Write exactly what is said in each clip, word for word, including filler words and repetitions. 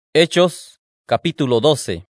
Hechos, capítulo doce.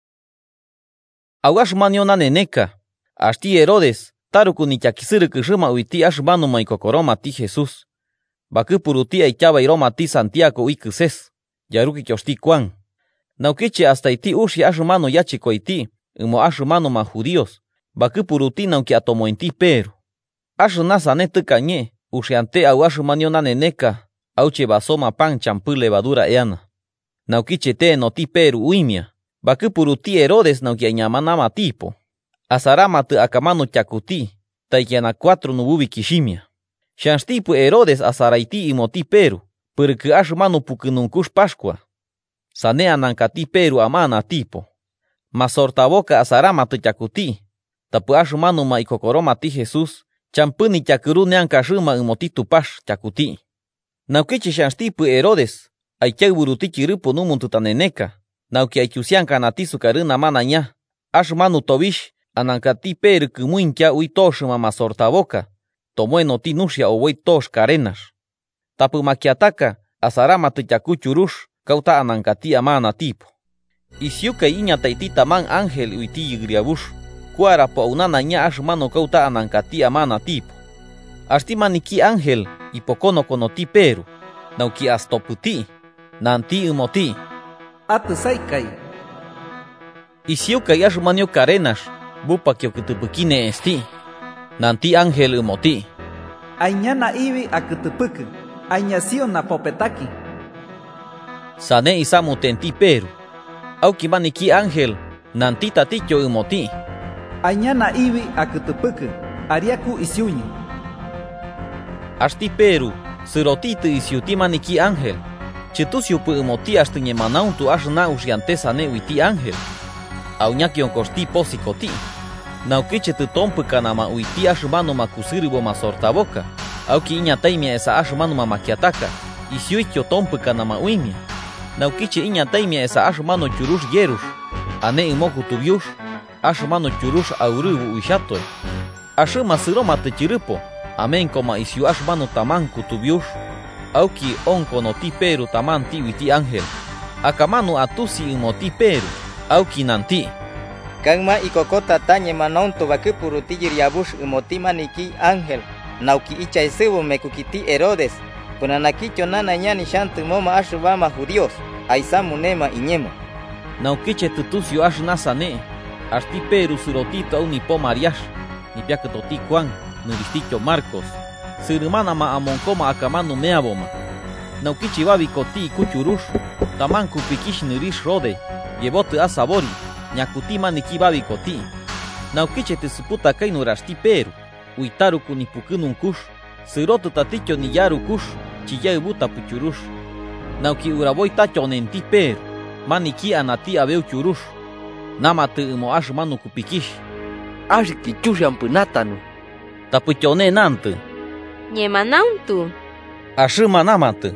Aguashmanio naneneka, ashti Herodes, taruku nichakisiriki shima uiti ashmanuma ikokoroma ti Jesús. Bakupuruti aichaba iroma ti Santiago uikuses, yaruki choshti Juan. Naukichi hasta iti ushi ashmano yachiko iti, umo ashmanuma judíos, bakupuruti nauki atomointi Pedro. Ashnasane tukanye, ushiante aguashmanio naneneka, auche basoma pan champú levadura eana. Naukiche te noti Pedro uimia, bakupuruti Herodes nauki añamanama tipo. Asaramatu akamano chakuti, taikiana cuatro nububi kishimia. Shanstipu Herodes asaraiti imoti Pedro, porque ashmanu pukununkush Pascua. Sane anankati Pedro amana tipo. Masortaboka asaramatu chakuti, tapu ashmanu ma ikokoroma ti Jesús, champuni chakuru neankashuma imoti tupash chakuti. Naukichi shanstipu Herodes, aichai buruti chirupo numuntu taneneka, nauki aichusian kanatisu karuna mananya, ashmanu tobish, anankati Pedro kumuinkia uitoshuma masortaboka, tomue noti nushia owoi tosh carenas. Tapu makiataka, asaramatu chakuchurush, kauta anankati amana tipo. Isiuka iña taiti taman ángel uiti yigriabush, kuarapo unananya ashmanu kauta anankati amana tipo. Ashtimaniki ángel, ipokono konoti Pedro, nauki astoputi, nanti umoti. Atusaikai. Isiuka yashmanio carenas, bupa kyokutupukine esti. Nanti ángel umoti. Aiñana ibi akutupuku, aiñasio na popetaki. Sane isamu tenti Pedro. Auki maniki ángel, nanti taticho umoti. Aiñana ibi akutupuku, ariaku isiuñi. Ashti Pedro, sirotiti isiuti maniki ángel. Chitusiu pu umoti ashti ñemanauntu ashna ushiante sane uiti ángel. Auñakion kosti posikoti. Naukiche tutompu kanama uiti ashmanu makusiribo masortaboka. Auki iña taimia esa ashmanu mamakiataka. Isiuikyo tompu kanama uimia. Naukiche iña taimia esa ashmanu churush yerush. Ane imoku tubiush. Ashmanu churush aurubu uishatoy. Ashuma siroma te chirupo. Amen koma isiu ashmanu tamanku tubiush. Auki onko noti Pedro taman ti uiti ángel. Akamanu atusi umoti Pedro. Auki nanti. Kangma ikokota tañe manonto bakupuruti yiriabush umoti maniki ángel. Nauki ichaisibu mekukiti Herodes. Punanakicho nananyani shantu moma ashubama judíos. Aisamu nema iñemo. Naukiche tutusio ashnasane. Ashti Pedro surotito aunipo mariash. Nipiakatoti Juan. Nuristicho Marcos. Sirmana ma amonkoma akamanu meaboma. Naukichi babi koti kuchurush. Tamanku pikish nirish rode. Yebote asabori. Nyakuti maniki babi koti. Naukiche te suputa kai nurashti Pedro. Uitaru kunipukunun kush. Sirotu taticho niyaru kush. Chiyai buta puchurush. Nauki uraboy tacho nenti Pedro. Maniki anati abeu churush. Namate umo ashmanu kupikish. Ashki chushampunatanu. Tapuchone nantu. Ñemanauntu. Ashima namatu.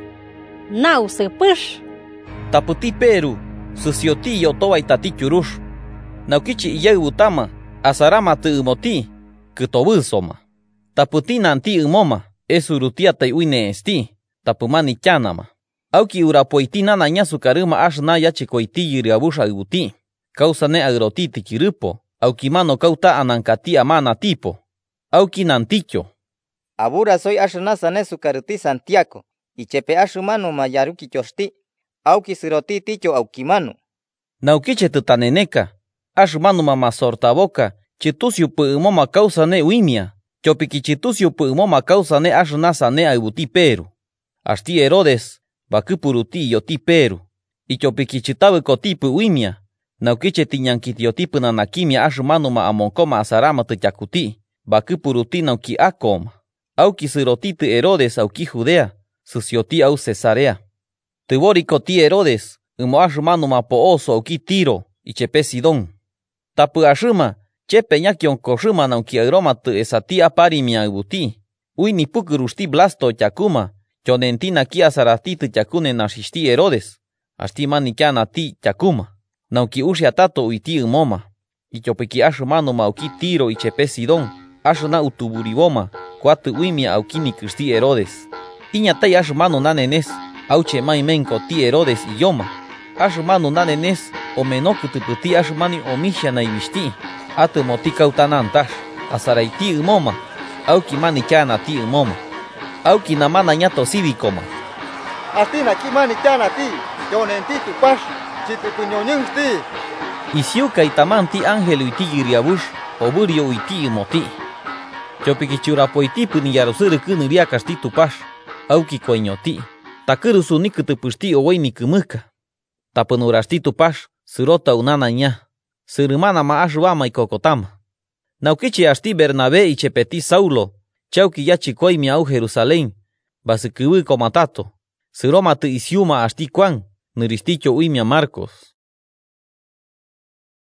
Nau sepush. Taputi Pedro. Susioti yotoba itati churush. Naukichi iyai utama. Asaramatu umoti. Kutobusoma. Taputi nanti umoma. Esurutiatai uine esti. Tapumani chanama. Auki urapoiti nananya sukaruma ashna yachikoiti yiriabusha uti. Kausane agrotiti kirupo. Auki mano kauta anankati amana tipo. Auki nanticho. Abura soy ashnasane sukaruti Santiago. Ichepe ashumanu mayaruki chosti. Auki siroti ticho aukimanu. Naukiche tutaneneka. Ashmanu mama sortaboka. Chitusiu pu umoma kausane uimia. Chopiki chitusiu pu umoma kausane ashnasane aibuti Pedro. Ashti Herodes. Bakupuruti yoti Pedro. Ichopiki chitabu kotipu uimia. Naukiche tiñankitiotipu nanakimia ashmanu ma amonkoma asarama tuchakuti. Bakupuruti nauki akoma. Auki sirotiti Herodes auki Judea. Susioti au Cesarea. Tiborikoti Herodes. Umo ashmanu ma pooso auki Tiro. Ichepe Sidón. Tapu ashuma. Chepe ñakion koshuma nauki airomatu esati aparimia ubuti. Uini pukurushti blasto chakuma. Chonentina kia saratiti chakune nashishti Herodes. Ashti manikiana ti chakuma. Nauki ushia tato uiti umoma. Ichopeki ashumanu ma auki Tiro ichepe Sidón. Ashuna utuburiboma. Kuatu uimia aukini kristi Herodes. Iñatai ashumanu nanenes. Auche maimenko ti Herodes iyoma. ashmanu nanenes o menok tuputi ashmani omisha na ibishti atu moti kautanantash asaraiti umoma auki mani kana ti umoma auki namana ñato cívicoma Astina kimani kana ti yonenti tu pash chitu tuñoñusti isiuka itamanti ángel uiti yiriabush oburio uiti moti chopikichurapoiti puni yarusuru kuniria kasti tu pash auki koiñoti takurusu nikutupushti oweini kumuka tapunurasti tu pash sirota unana ña sirmana ma ashvama ikokotama naukichi asti Bernabé y chepeti Saulo chauki yachikoimi au Jerusalén basikiwi komatato siroma tu isiuma asti Juan niristicho uimia Marcos